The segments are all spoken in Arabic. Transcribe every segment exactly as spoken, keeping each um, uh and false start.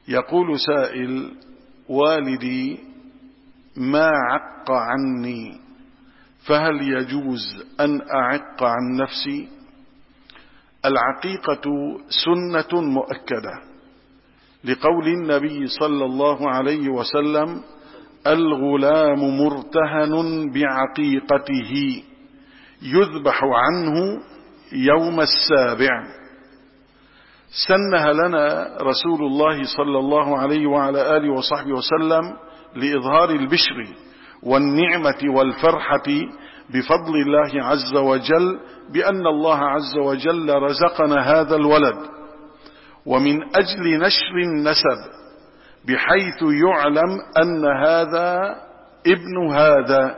يقول سائل: والدي ما عق عني، فهل يجوز أن أعق عن نفسي؟ العقيقة سنة مؤكدة لقول النبي صلى الله عليه وسلم: الغلام مرتهن بعقيقته يذبح عنه يوم السابع. سنها لنا رسول الله صلى الله عليه وعلى آله وصحبه وسلم لإظهار البشر والنعمة والفرحة بفضل الله عز وجل، بأن الله عز وجل رزقنا هذا الولد، ومن أجل نشر النسب بحيث يعلم أن هذا ابن هذا.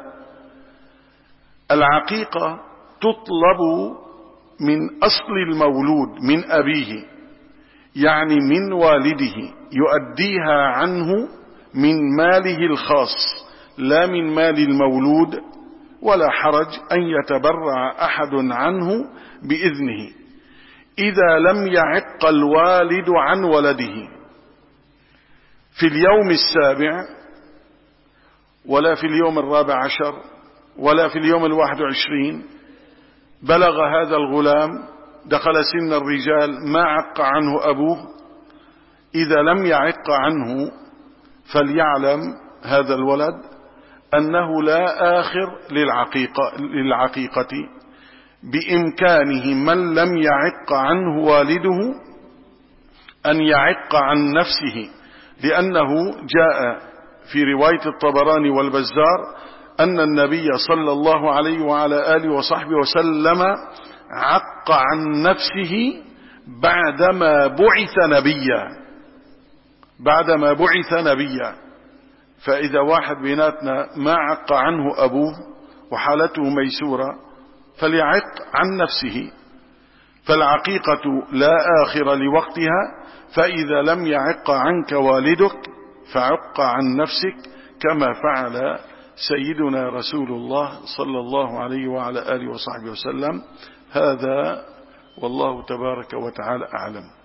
العقيقة تطلب من أصل المولود من أبيه، يعني من والده، يؤديها عنه من ماله الخاص لا من مال المولود، ولا حرج أن يتبرع أحد عنه بإذنه إذا لم يعق الوالد عن ولده في اليوم السابع، ولا في اليوم الرابع عشر، ولا في اليوم الواحد وعشرين. بلغ هذا الغلام، دخل سن الرجال، ما عق عنه أبوه. إذا لم يعق عنه فليعلم هذا الولد أنه لا آخر للعقيقة, للعقيقة بإمكانه من لم يعق عنه والده أن يعق عن نفسه، لأنه جاء في رواية الطبراني والبزار أن النبي صلى الله عليه وعلى آله وصحبه وسلم عق عن نفسه بعدما بعث نبيا بعدما بعث نبيا. فإذا واحد بيناتنا ما عق عنه أبوه وحالته ميسورة فليعق عن نفسه. فالعقيقة لا آخر لوقتها، فإذا لم يعق عنك والدك فعق عن نفسك، كما فعل سيدنا رسول الله صلى الله عليه وعلى آله وصحبه وسلم. هذا والله تبارك وتعالى أعلم.